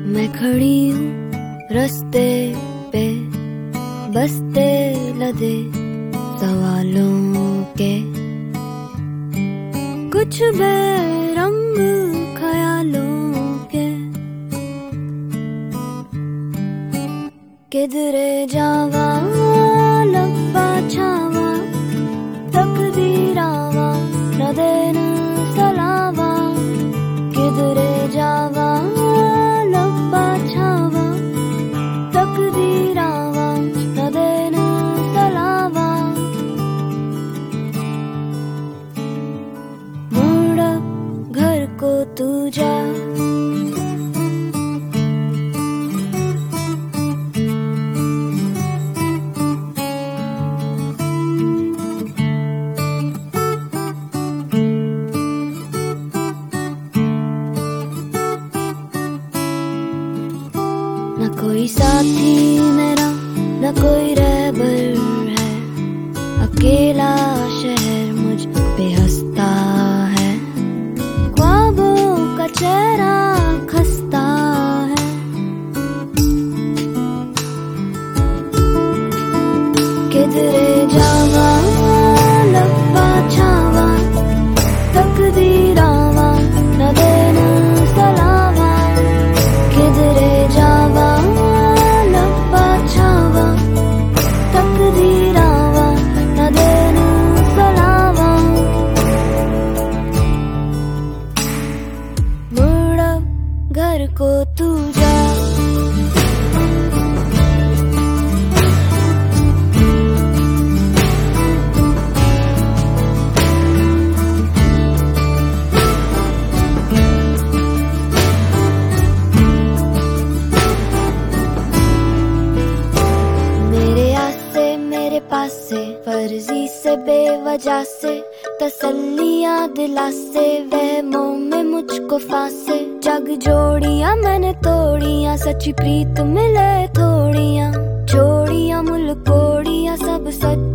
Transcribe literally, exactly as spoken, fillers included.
मैं खड़ी हूँ रस्ते पे, बस्ते लदे सवालों के, कुछ बेरंग ख्यालों के। किधरे जावा लब्बा छावा, तकदीरावा न देना सलावा। किधरे जावा लब्बा छावा, तकदीरावा न देना सलावा। मुड़ घर को तू जा, न कोई साथी मेरा, न कोई रहबर है। अकेला शहर मुझ पे हंसता है, ख्वाबों का चेहरा खस्ता है। किधरे जावा लब्बा छावा, तकदीरावा न देना सलावा। किधरे जावा लब्बा छावा, तकदीरावा न देना सलावा। मुड़ घर को तू जा, पास से फर्जी से बेवजह से तसल्लियां दिला से, वहमों में मुझको फांसे। जग जोड़ियां मैंने तोड़ियां, सच्ची प्रीत मिले थोड़ियां, जोड़ियां मुल्कोड़ियां सब सच